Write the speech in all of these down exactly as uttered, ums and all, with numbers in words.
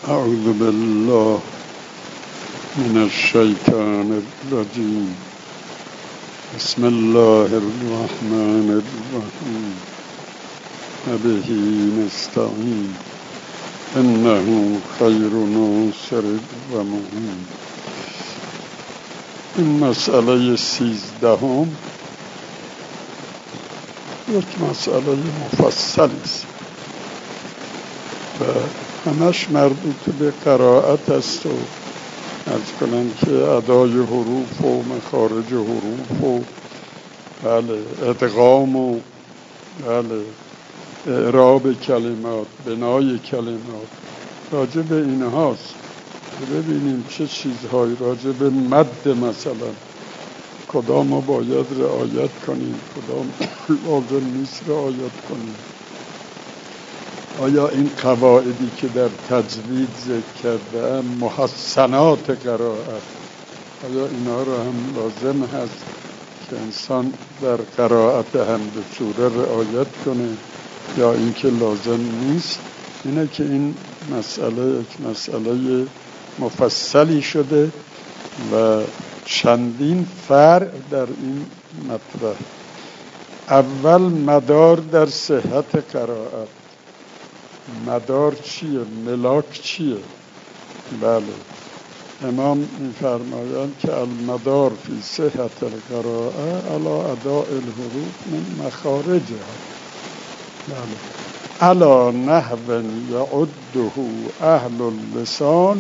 اعوذ بالله من الشیطان الرجیم. بسم الله الرحمن الرحیم. وبه نستعین انه خیر ناصر و معین. این مسئله سیزدهم یک مسئله مفصل است و همش مربوط به قرائت است و عرض کنم که ادای حروف و مخارج حروف و بله ادغام و بله اعراب کلمات، بنای کلمات، راجع به اینهاست. ببینیم چه چیزهایی راجع به مد مثلا کدام رو باید رعایت کنیم، کدام لازم نیست رعایت کنیم. آیا این قواعدی که در تجوید ذکر کرده محسنات قرائت، آیا اینا رو هم لازم هست که انسان در قرائت حمد سوره رعایت کنه یا اینکه لازم نیست؟ اینه که این مسئله یک مسئله مفصلی شده و چندین فرع در این مطرح. اول مدار در صحت قرائت. مدار چیه؟ ملاک چیه؟ بله امام می‌فرمایند که المدار فی صحت القراءه علی اداء الحروف من مخارجها، بله علی نحو یعده اهل اللسان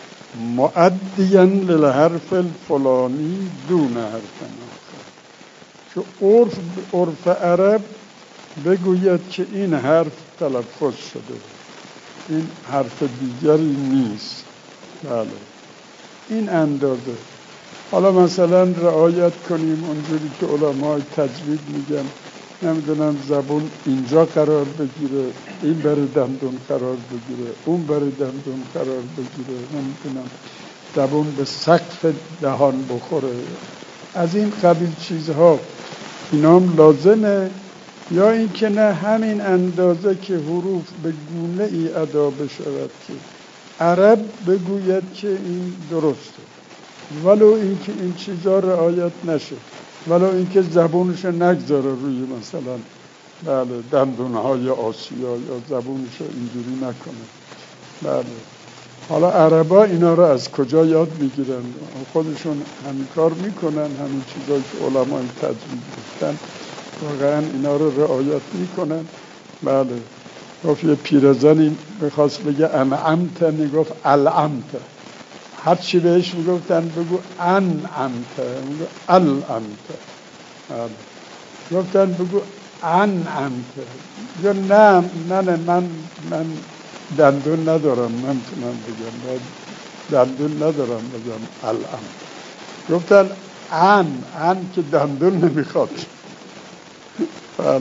مؤدیا للحرف الفلانی دون حرف آخر. که عرف عرف عرب بگوید که این حرف تلفظ شده، این حرف دیگری نیست. بله این اندازه. حالا مثلا رعایت کنیم اونجوری که علمای تجوید میگن، نمیدونم زبون اینجا قرار بگیره، این بره دندون قرار بگیره، اون بره دندون قرار بگیره، نمیدونم زبون به سقف دهان بخوره، از این قبیل چیزها. اینا هم لازمه یا اینکه نه همین اندازه که حروف به گونه ای ادا بشود که عرب بگوید که این درسته، ولو اینکه این چیزا رعایت نشه، ولو اینکه زبونش نگذاره روی مثلا بله دندونهای آسیا یا زبونش اینجوری نکنه. بله حالا عربا اینا رو از کجا یاد میگیرن؟ خودشون همین کار میکنن، همین چیزایی که علمای تجوید گفتن واقعا اینا رو رعایت میکنن. بله گفت یه پیرزنی میخواست بگه انعمت، میگفت العمت. هر چی بهش میگفتن بگو انعمت، میگو العمت. بله گفتن بگو انعمت، یا نه نه نه من من دندون ندارم، نمیتونم بگم، دندون ندارم بگم العمت. گفتن ان ان که دندون نمیخواد. بله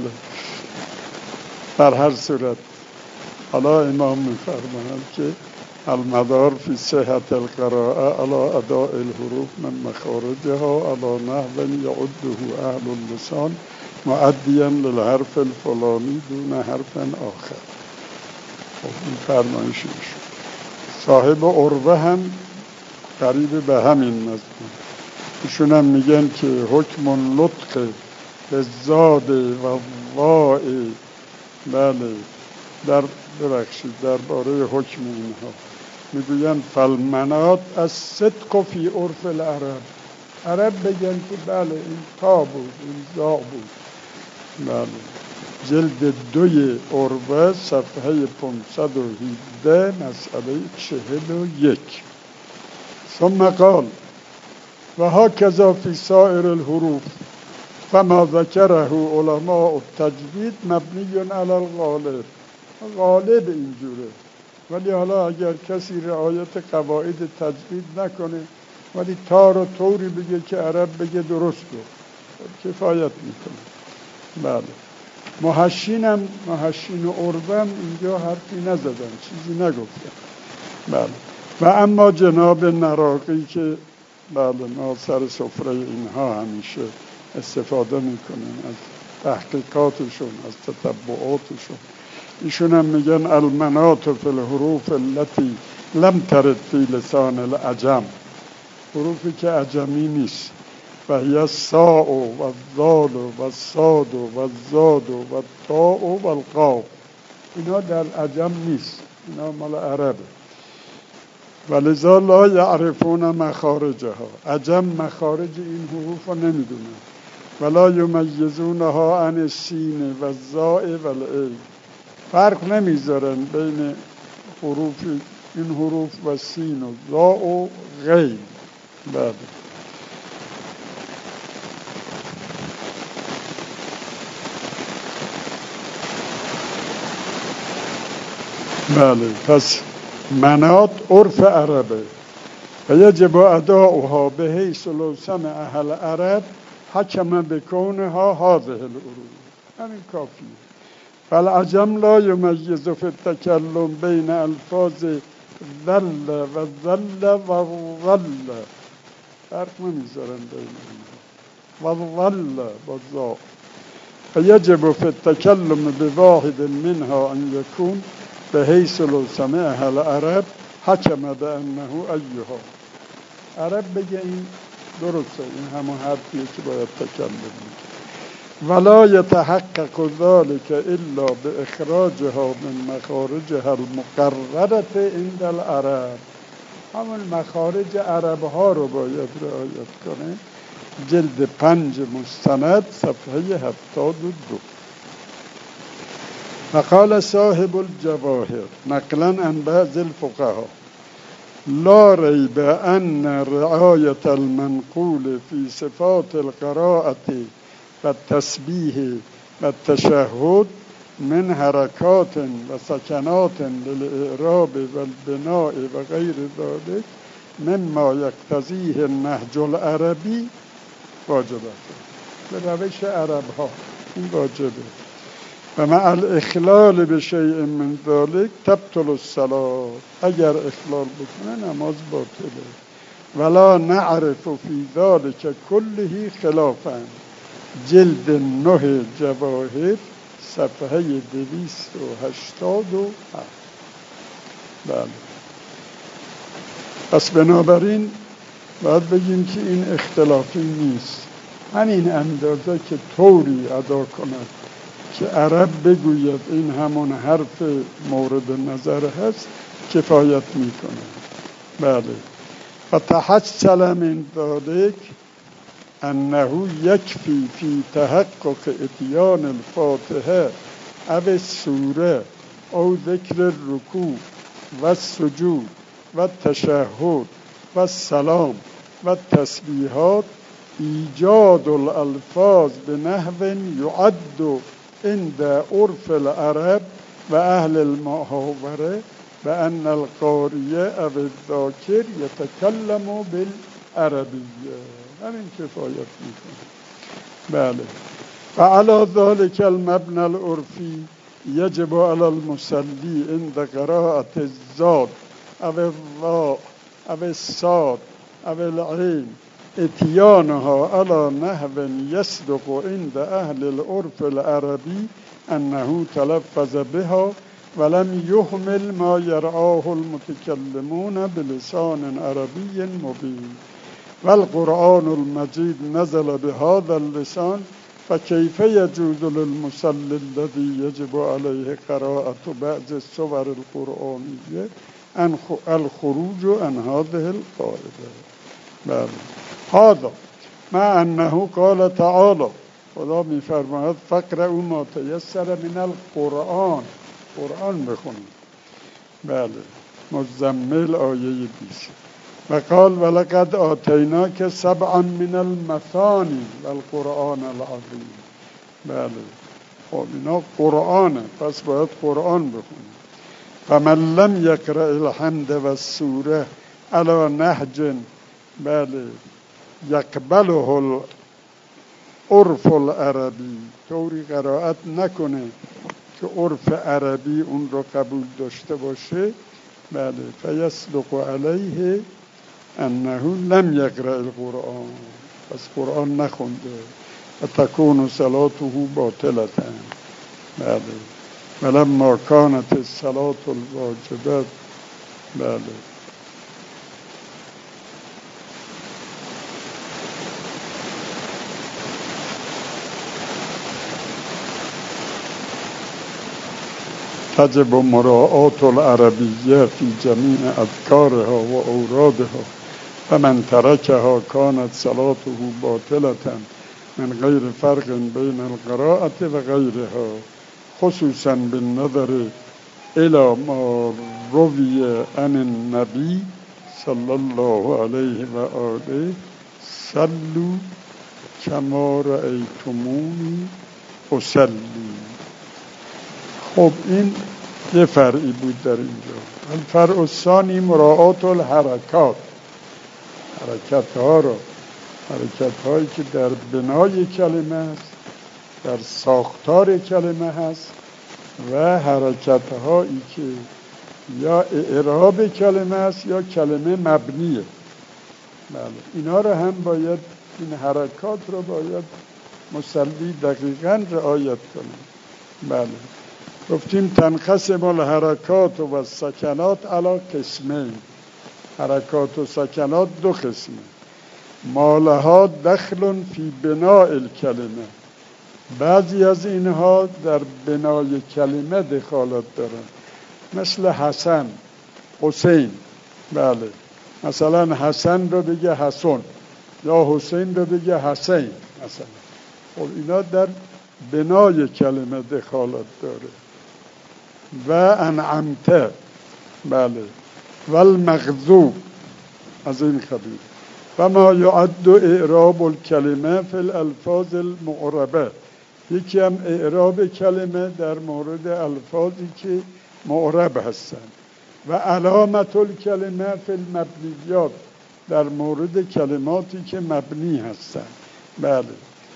در هر صورت حالا امام میفرمایند که المدار فی صحت القراءه علی اداء الحروف من مخارجها علی نحو یعده اهل اللسان مؤدیا للحرف الفلانی دون حرف آخر. خب این فرمایشش. صاحب عروه هم قریب به همین مضمون. ایشون هم میگن که حکم لطق بالزاد و واء، بله در ببخشید درباره حکم اینها میگوین فالمنات از صدق فی عرف العرب. عرب بگن که بله این تا بود، این زا بود. بله جلد دوی عروه صفحه پانصد و هفده مسئله چهل و یک. ثم قال و هکذا فی سائر الحروف فما ذکره علماء التجوید مبنی علی الغالب. غالب اینجوره، ولی حالا اگر کسی رعایت قواعد تجوید نکنه ولی تار و طوری بگه که عرب بگه درست گفت کفایت میکنه. بله محشین هم محشین و عروه هم اینجا حرفی نزدن، چیزی نگفتن. بله و اما جناب نراقی که بله ما سر سفره اینها همیشه استفاده میکنن از تحقیقاتشون، از تتبعاتشون، ایشون هم میگن المنات فی الحروف التي لم ترد فی لسان العجم، حروفی که عجمی نیست، و هی الساء و الضال و الصاد و الزاد و الطاء و القاف، اینا در عجم نیست، اینا مال عربه. ولذا لا یعرفون مخارجها، عجم مخارج این حروف رو نمیدونن. ولا یمیزونها عن السین و الزاء و العین، فرق نمیذارن بین حروف این حروف و سین و زاء و غین. بله. بله، پس منات عرف عربه و یجب اداؤها به حیث لو سمع اهل عرب حکم بکونها هذه العروف، همین کافیه. فالعجم لا یمیز فی التکلم بین الفاظ ذل و ذل و ظل، فرق نمیذارن بین اینها، و ظل و ظا. فیجب فی التکلم بواحد منها ان یکون به حیث لو سمعها العرب حکم بانه ایها، عرب بگه این درسته، این همون حرفیه که باید تکلم میکنه. ولا یتحقق ذلك الا باخراجها من مخارجها المقررة عند العرب، همون مخارج عرب ها رو باید رعایت کنه. جلد پنج مستند صفحه هفتاد و دو. وقال صاحب الجواهر نقلا عن بعض الفقهاء لا ريب أن رعاية المنقول في صفات القراءة والتسبيح والتشهد من حركات وسكنات للإعراب والبناء وغير ذلك مما يقتضيه النهج العربي واجبه، به روش عرب ها این واجبه. و مع الاخلال بشیء من ذلك تبطل الصلاة، اگر اخلال بکنه نماز باطله. ولا نعرف فی ذلك كله خلافا، جلد نه جواهر صفحه دویست و هشتاد و هفت. بله. پس بنابراین باید بگیم که این اختلافی نیست، همین اندازه که طوری ادا کند که عرب بگوید این همون حرف مورد نظر هست کفایت میکنه. بله. و تحصل من ذلك انه یکفی فی تحقق اتیان الفاتحه او السوره او ذکر الرکوع و السجود و التشهد و السلام و التسبیحات ایجاد الالفاظ بنحو یعد عند عرف العرب و اهل المحاوره بأن القاری او الذاکر یتکلم بالعربیه، همین کفایت میکنه. بله. فعلى ذلك المبنى العرفی یجب على المصلی عند قراءة الزاد او الضاء او الصاد او العين اتیانها على نحو يصدق عند اهل العرف العربي انه تلفظ بها ولم يهمل ما يرعاه المتكلمون بلسان عربي مبين. والقرآن المجيد نزل بهذا اللسان فكيف يجوز للمصلي الذي يجب عليه قراءة بعض السور القرآنية الخروج عن هذه القاعدة. بله. هذا مع انه قال تعالى، خدا میفرماید فقرأوا ما تیسر من القرآن، قرآن بخونید. بله. مزمل آیه بیست. و قال ولقد آتیناک سبعا من المثانی والقرآن العظیم. بله. خب اینا قرآنه، پس باید قرآن بخونید. فمن لم یقرأ الحمد و السوره علی نهج بله یقبله العرف العربی، طوری قرائت نکنه که عرف عربی اون رو قبول داشته باشه. بله. فیصدق علیه انه لم یقرأ القرآن، پس قرآن نخونده و تکون صلاته باطلة. بله. ولما كانت الصلاة الواجبة. بله تجب مراعاة العربية في جميع أذكارها وأورادها، فمن تركها كانت صلاته باطلة من غير فرق بين القراءة وغيرها، خصوصا بالنظر إلى ما روي عن النبي صلى الله عليه وآله صلوا كما رأيتموني أصلي. خب این یه فرعی بود در اینجا. الفرع الثانی مراعات الحرکات، حرکت ها را، حرکت هایی که در بنای کلمه هست، در ساختار کلمه هست و حرکت هایی که یا اعراب کلمه هست یا کلمه مبنیه. بله اینا رو هم باید، این حرکات رو باید مصلی دقیقاً رعایت کنه. بله گفتیم تنقسم الحرکات و سکنات علی قسمین، حرکات و سکنات دو قسمه. ما لها دخل فی بناء الکلمه، بعضی از اینها در بنای کلمه دخالت دارن، مثل حسن، حسین. بله مثلا حسن رو بگه حسن یا حسین رو بگه حسین مثلا. خب اینا در بنای کلمه دخالت داره. و انعمته، بله، و المغضوب، از این قبیل. و ما یعد اعراب الکلمه فی الالفاظ المعربه، یکی هم اعراب کلمه در مورد الفاظی که معرب هستند. و علامت الکلمه فی المبنیات، در مورد کلماتی که مبنی هستند. بله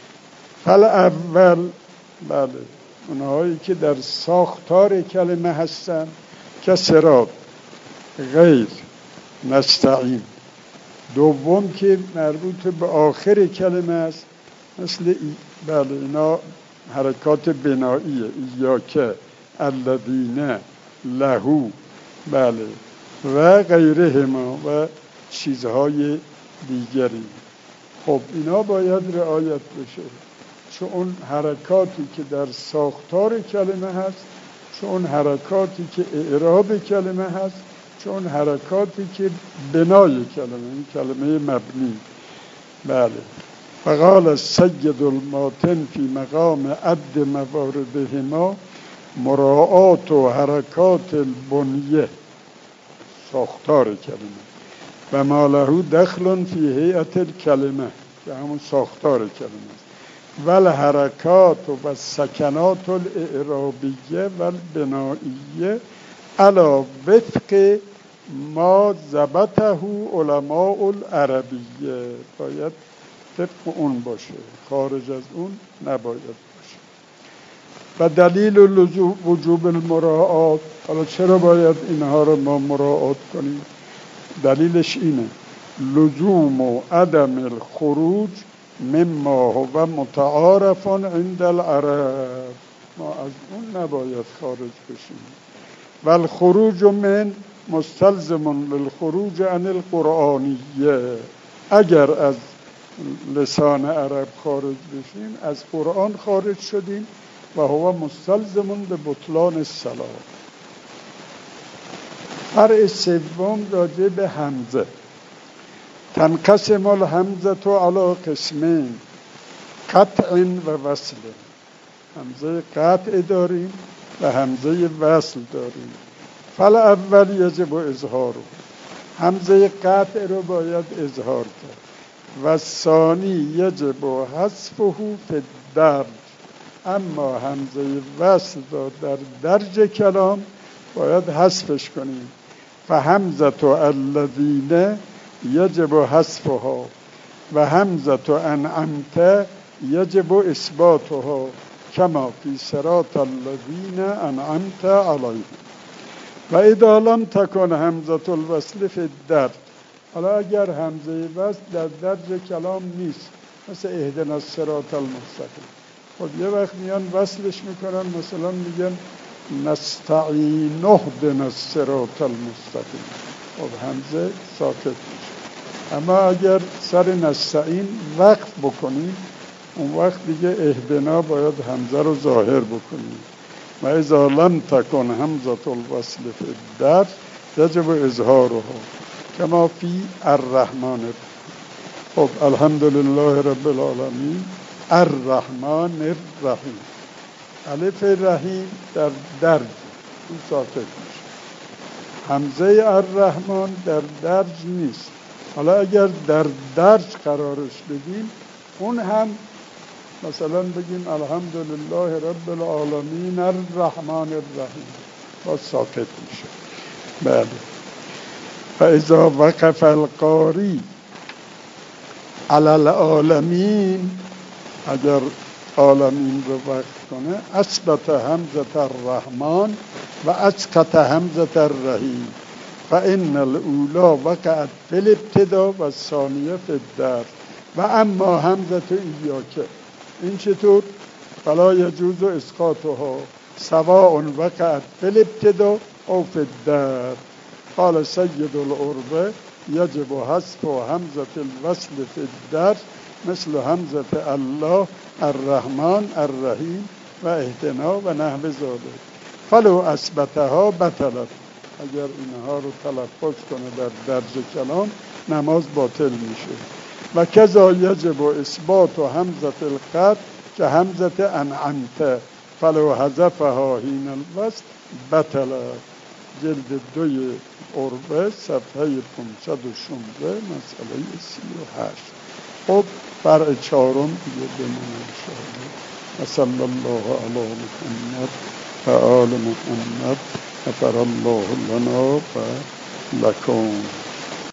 فالاول، بله اونهایی که در ساختار کلمه هستند، که صراط، غیر، نستعین. دوم که مربوط به آخر کلمه است، مثل ای. بله اینا حرکات بناییه، ایاکه، الذین، لهو، بله و غیرهما و چیزهای دیگری. خب اینا باید رعایت بشه، چون اون حرکاتی که در ساختار کلمه هست، چون اون حرکاتی که اعراب کلمه هست، چون حرکاتی که بنای کلمه، این کلمه مبنی. بله فقال السید الماتن فی مقام عد مواردهما مراعات و حرکات البنیه، ساختار کلمه، و ما له دخل فی هیئت الکلمه، که همون ساختار کلمه است. و الحرکات و سکنات الاعرابیه و البنائیه علی وفق ما ضبطه علماء العربیه، باید طبق اون باشه، خارج از اون نباید باشه. و دلیل وجوب المراعات، حالا چرا باید اینها رو ما مراعات کنیم؟ دلیلش اینه: لزوم و عدم الخروج مما هو متعارف عند العرب، ما از اون نباید خارج بشیم. و الخروج من مستلزم للخروج عن القرآنیه، اگر از لسان عرب خارج بشیم از قرآن خارج شدیم و هو مستلزم به بطلان الصلاة. فرع سوم راجع به همزه. تنقسم الهمزه علی قسمین، قطع و وصل. همزه قطع داریم و همزه وصل داریم. فالاول یجب اظهاره، همزه قطع رو باید اظهار کرد. و ثانی یجب حذفه فی الدرج، اما همزه وصل رو در درج کلام باید حذفش کنیم. فهمزه الذین یجب حذفها و همزه انعمت یجب اثباتها کما فی صراط الذین انعمت علیهم. و اذا لم تکن همزه الوصل فی الدرج، حالا اگر همزه وصل در درج کلام نیست، مثل اهدنا الصراط المستقیم، خب یه وقت میان وصلش میکنن، مثلا میگن نستعین اهدنا الصراط المستقیم. خب همزه ساکت میشه. اما اگر سر نستعین وقف بکنیم اون وقت دیگه اهدنا باید همزه رو ظاهر بکنیم. و اذا لم تکن همزة الوصل فی الدرج یجب اظهارها کما فی الرحمن. خب الحمدلله رب العالمین الرحمن الرحیم. الف رحیم در درج اون ساکت میشه. همزه الرحمن در درج نیست. حالا اگر در درج قرارش بدیم اون هم مثلا بگیم الحمدلله رب العالمین الرحمن الرحیم باز ساکت میشه. بله. فاذا وقف القاری علی العالمین، اگر عالمین رو وقف کنه اثبت همزة الرحمن و اسقط همزة الرحیم فان الاولی وقعت فی الابتدا و الثانیه فی الدرج و اما همزة ایاک. این چطور؟ فلا یجوز اسقاطها سواء وقعت فی الابتدا او فی الدرج. قال سید العربه یجب حذف همزة الوصل فی الدرج مثل همزة الله الرحمن الرحیم و اهدنا و نحو ذلک. فلو اثبتها بطلت. اگر اینها رو تلفظ کنه در درج کلام نماز باطل میشه. و کذا یجب اثبات همزة القطع که همزة انعمت فلو حذفها حین الوصل بطلت. جلد دوی عربه صفحه پانصد و شانزده مسئله سی و هشت. خب فرع چهارم دیگه بمونه انشاءالله. و صلی الله علی محمد و آل محمد غفر الله لنا و لکم.